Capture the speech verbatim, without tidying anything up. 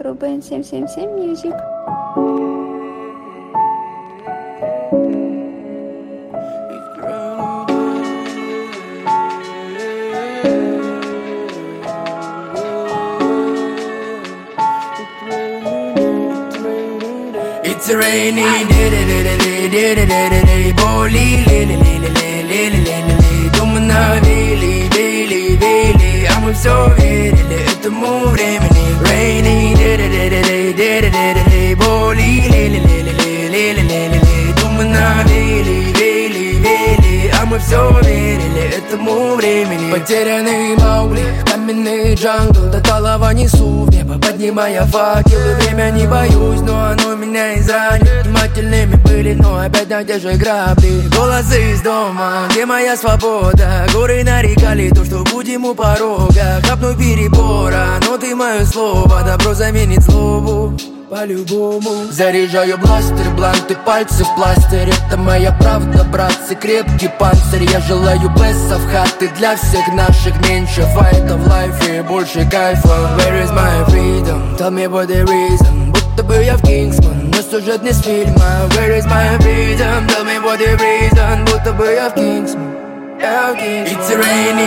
Рубен семь семь семь Music. It's a rainy day, day, day, day, day, day, day, day, боли, ли, ли, ли, ли, ли, ли, ли, ли, думно, вели, вели, вели, а мы все верили этому времени. Rainy day, day, day, day, day, day, day, day, боли, ли, ли, ли, ли, ли, ли, ли, ли, думно, вели, вели, вели, а мы все верили этому времени. Потерянный Маугли, каменный джангл, до талого несу в небо, поднимая факелы. Время не боюсь, но оно меня изранит. Внимательными были, но опять на те же грабли. Голосы из дома, где моя свобода? Горы нарекали то, что будем у порога. Хапну перебора, но ты мое слово. Добро заменит злобу по-любому. Заряжаю бластер, бланты, пальцы в пластырь. Это моя правда, братцы, крепкий панцирь. Я желаю бессов, хаты для всех наших. Меньше файта в лайфе, больше кайфа. Where is my freedom? Tell me what the reason. Будто бы я в Кингсман, но сюжет не с фильма. Where is my freedom? Tell me what the reason. Будто бы я в Кингсман. It's a rainy